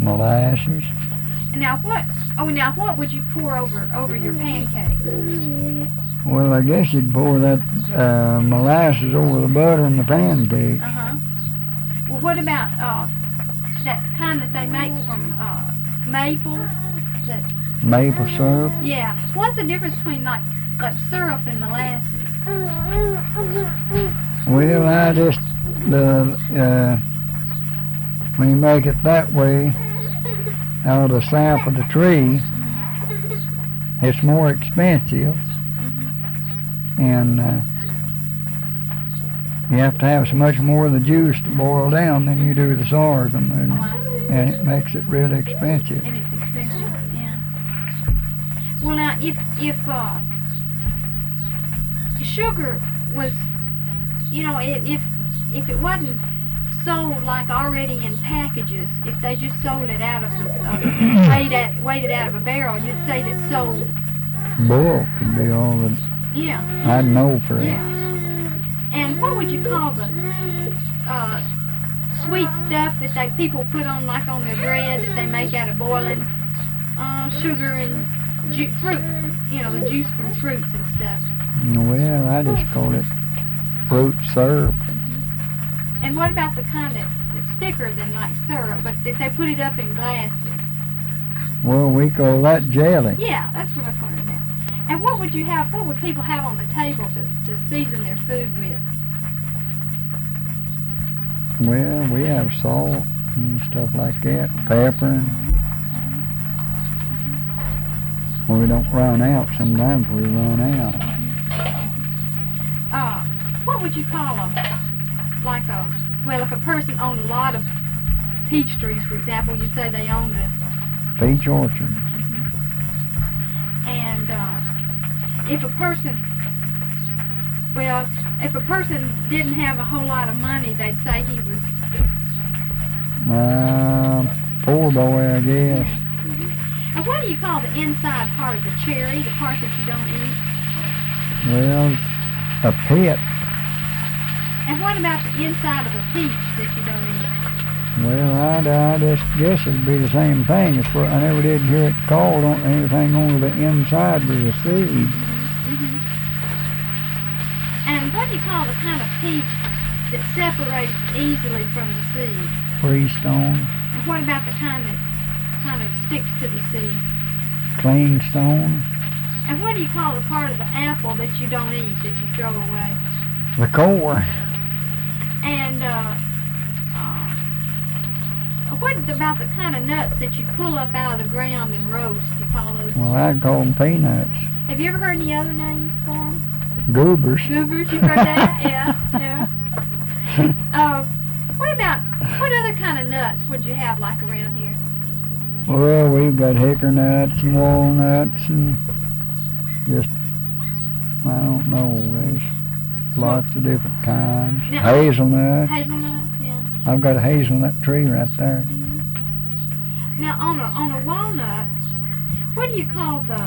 Molasses. Now what would you pour over your pancakes? Well, I guess you'd pour that molasses over the butter and the pancakes. Well, what about that kind that they make from maple? Maple syrup? Yeah. What's the difference between like syrup and molasses? Well, I just when you make it that way, out of the sap of the tree, it's more expensive, and you have to have so much more of the juice to boil down than you do the sorghum, and it makes it really expensive. And it's expensive, yeah. Well, now, if sugar was, if it wasn't sold like already in packages, if they just sold it out of weighed it out of a barrel, you'd say that sold Bulk would be all that I'd know for it. And what would you call the sweet stuff that people put on like on their bread that they make out of boiling sugar and fruit, the juice from fruits and stuff? Well, I just call it fruit syrup. And what about the kind that's thicker than like syrup, but that they put it up in glasses? Well, we call that jelly. Yeah, that's what I was wondering about. And what would people have on the table to season their food with? Well, we have salt and stuff like that, pepper, and when we don't run out, sometimes we run out. What would you call them? Like if a person owned a lot of peach trees, for example, you say they owned a peach orchard. And if a person didn't have a whole lot of money, they'd say he was poor boy, I guess. And what do you call the inside part of the cherry, the part that you don't eat? Well, a pit. And what about the inside of a peach that you don't eat? Well, I just guess it'd be the same thing. I never did hear it called on anything on the inside with a seed. And what do you call the kind of peach that separates easily from the seed? Freestone. And what about the kind that kind of sticks to the seed? Clingstone. And what do you call the part of the apple that you don't eat, that you throw away? The core. And what about the kind of nuts that you pull up out of the ground and roast? You call those? Well, I'd call them peanuts. Have you ever heard any other names for them? Goobers. Goobers, you've heard that? Yeah. What other kind of nuts would you have like around here? Well, we've got hickory nuts and walnuts and just, I don't know, there's lots of different kinds. Now, hazelnuts. Hazelnuts, yeah. I've got a hazelnut tree right there. Now, on a walnut, what do you call the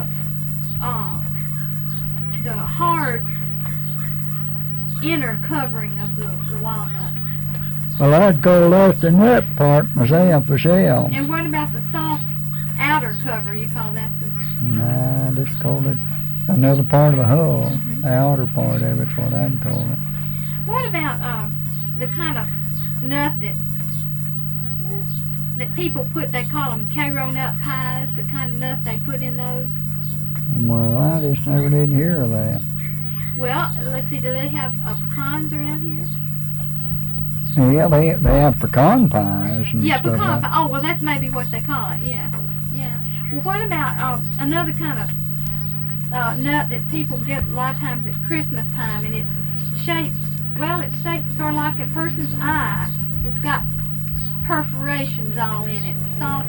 hard inner covering of the walnut? Well, I'd call that the nut part myself, the shell. And what about the soft outer cover? You call that the... Nah, I just call it another part of the hull. The outer part of it's what I'd call it. What about the kind of nut that people put, they call them Cairo nut pies, the kind of nut they put in those? Well, I just never did hear of that. Well, let's see, do they have pecans around here? Yeah, they have pecan pies and stuff pecan like pie. Oh, well, that's maybe what they call it, yeah. Well, what about another kind of nut that people get a lot of times at Christmas time, and it's shaped sort of like a person's eye. It's got perforations all in it, soft